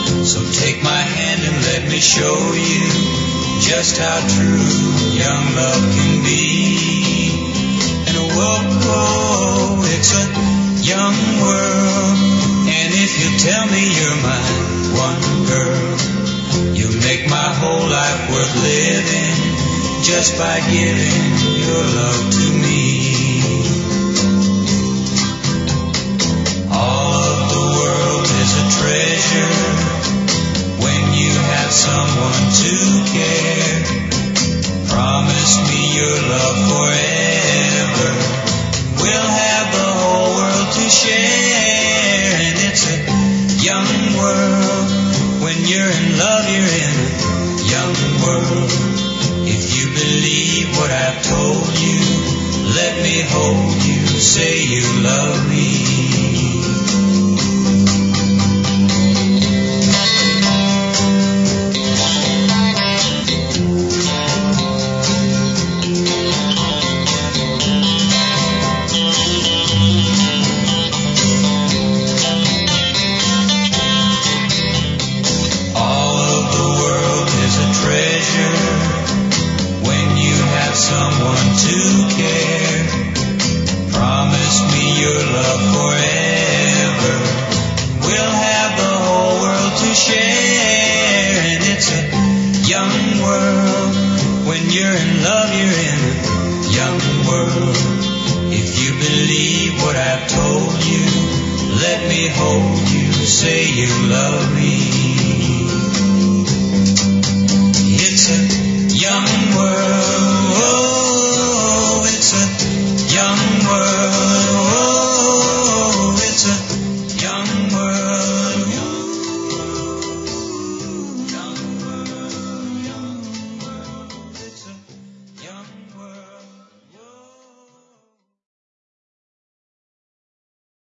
So take my hand and let me show you just how true young love can be. And whoa, it's a young world. And if you tell me you're my one girl, you make my whole life worth living just by giving your love to me. All of the world is a treasure when you have someone to care. Promise me your love forever. We'll have the whole world to share. And it's a young world. When you're in love, you're in a young world. If you believe what I've told you, let me hold you, say you love me. Young world.